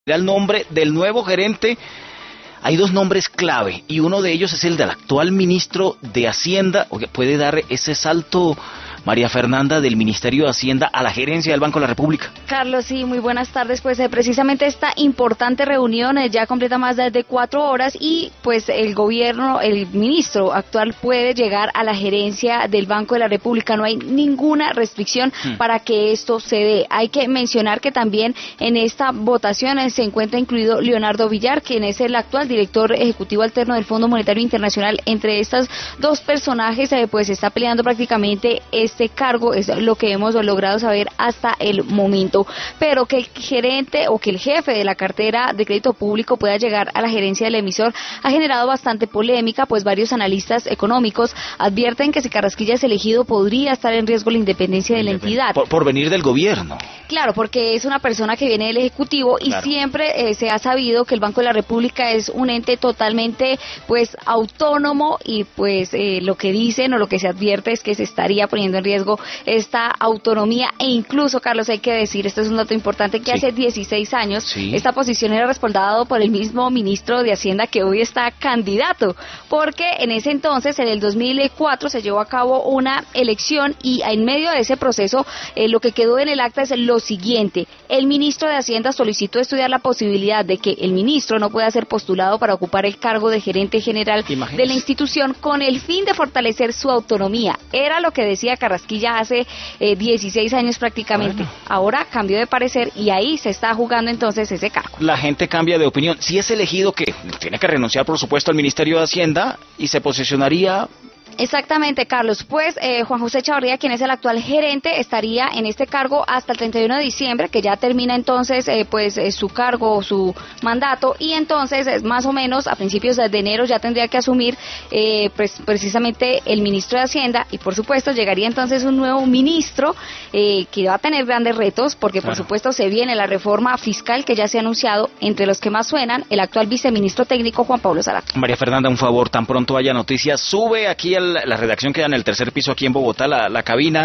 el nombre del nuevo gerente. Hay dos nombres clave y uno de ellos es el del actual ministro de Hacienda. ¿Puede dar ese salto, María Fernanda, del Ministerio de Hacienda a la gerencia del Banco de la República? Carlos, sí, muy buenas tardes. Pues precisamente esta importante reunión ya completa más de 4 horas y pues el ministro actual puede llegar a la gerencia del Banco de la República. No hay ninguna restricción para que esto se dé. Hay que mencionar que también en esta votación se encuentra incluido Leonardo Villar, quien es el actual director ejecutivo alterno del Fondo Monetario Internacional. Entre estas dos personajes pues se está peleando prácticamente este cargo, es lo que hemos logrado saber hasta el momento. Pero que el gerente o que el jefe de la cartera de crédito público pueda llegar a la gerencia del emisor ha generado bastante polémica, pues varios analistas económicos advierten que si Carrasquilla es elegido podría estar en riesgo la independencia de la entidad. Por venir del gobierno. Claro, porque es una persona que viene del Ejecutivo y claro, siempre se ha sabido que el Banco de la República es un ente totalmente pues autónomo y pues lo que dicen o lo que se advierte es que se estaría poniendo en riesgo esta autonomía e incluso, Carlos, hay que decir, esto es un dato importante, que hace 16 años esta posición era respaldada por el mismo ministro de Hacienda que hoy está candidato, porque en ese entonces, en el 2004, se llevó a cabo una elección y en medio de ese proceso lo que quedó en el acta es lo siguiente: el ministro de Hacienda solicitó estudiar la posibilidad de que el ministro no pueda ser postulado para ocupar el cargo de gerente general de la institución con el fin de fortalecer su autonomía. Era lo que decía Carrasquilla hace 16 años prácticamente. Bueno. Ahora cambió de parecer y ahí se está jugando entonces ese cargo. La gente cambia de opinión. Si es elegido, que tiene que renunciar, por supuesto, al Ministerio de Hacienda y se posicionaría... Exactamente, Carlos. Pues Juan José Chavarría, quien es el actual gerente, estaría en este cargo hasta el 31 de diciembre, que ya termina entonces su cargo, su mandato, y entonces más o menos a principios de enero ya tendría que asumir pues precisamente el ministro de Hacienda y por supuesto llegaría entonces un nuevo ministro que va a tener grandes retos porque por supuesto se viene la reforma fiscal que ya se ha anunciado, entre los que más suenan el actual viceministro técnico Juan Pablo Zárate. María Fernanda, un favor, tan pronto haya noticias, sube aquí la redacción, queda en el tercer piso aquí en Bogotá, la cabina.